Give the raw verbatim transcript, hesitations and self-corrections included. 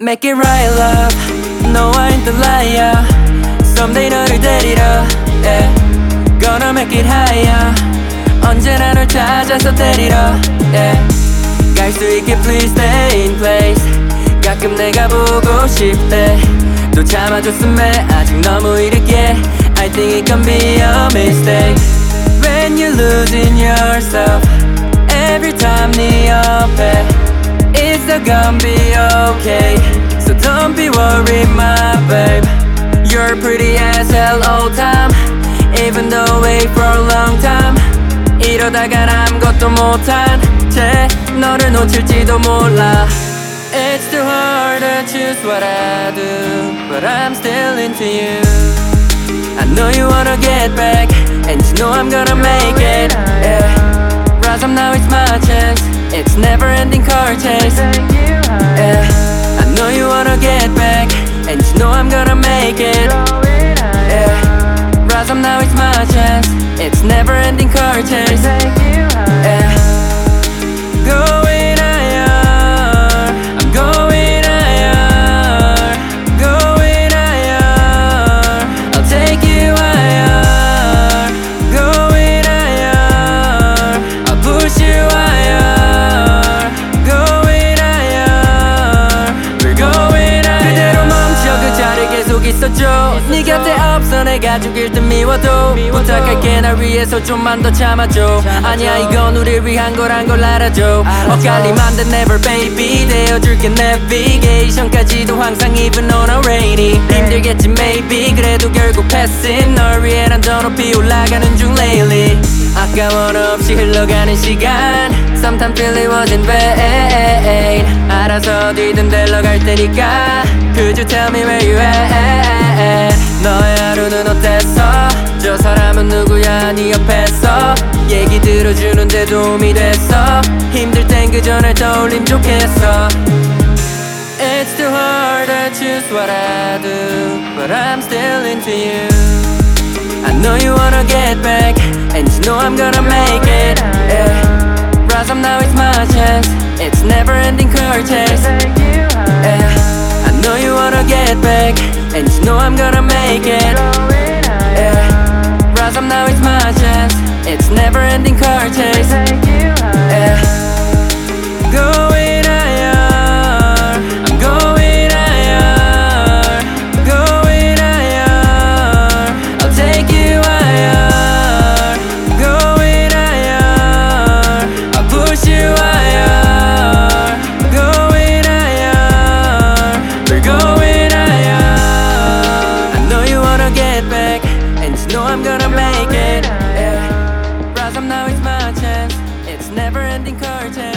Make it right love No I ain't the liar Someday 너를 데리러 yeah. Gonna make it higher 언제나 널 찾아서 데리러 yeah. 갈 수 있게 please stay in place 가끔 내가 보고 싶대 또 참아줬음에 아직 너무 이르게 I think it can be a mistake When you're losing yourself Every time 네 옆에 It's not gonna be okay So don't be worried my babe You're pretty as hell all time Even though wait for a long time 이러다간 아무것도 못한 채 너를 놓칠지도 몰라 It's too hard to choose what I do But I'm still into you I know you wanna get back And you know I'm gonna make it yeah. Rise up now it's my chance It's never ending car chase yeah. I know you wanna get back And you know I'm gonna make it yeah. Rise up now it's my chance It's never ending car chase yeah. Going higher I'm going higher Going higher I'll take you higher Going higher I'll push you higher Going higher We're going higher 그대로 멈춰 그 자리에 계속 있어줘 네 곁에 없어 내가 죽일 듯 미워도 부탁할게 날 위해서 좀만 더 참아줘 아니야 이건 우릴 위한 거란 걸 알아줘 엇갈림 안 돼 never baby 되어줄게 navigation까지도 항상 even on a rainy 힘들겠지 maybe 그래도 결국 passing 널 위해 난 더 높이 올라가는 중 lately 아까워 너 없이 흘러가는 시간 Sometimes feel it was in vain 알아서 어디든 데려갈 테니까 Could you tell me where you at 너의 하루는 어땠어 저 사람은 누구야 네 옆에서 얘기 들어주는데 도움이 됐어 힘들 땐 그저 날 떠올림 좋겠어 It's too hard to choose what I do But I'm still into you I know you wanna get back And you know I'm gonna make it yeah. Rise up now it's my chance It's never ending car chase yeah. I know you wanna get back And you know I'm gonna make it yeah. Rise up now it's my chance It's never ending car chase yeah. Going higher I'm going higher Going higher I'll take you higher Going higher I'll push you higher Going higher We're going get back And you know I'm gonna make it yeah. Rise up now it's my chance It's never ending car chase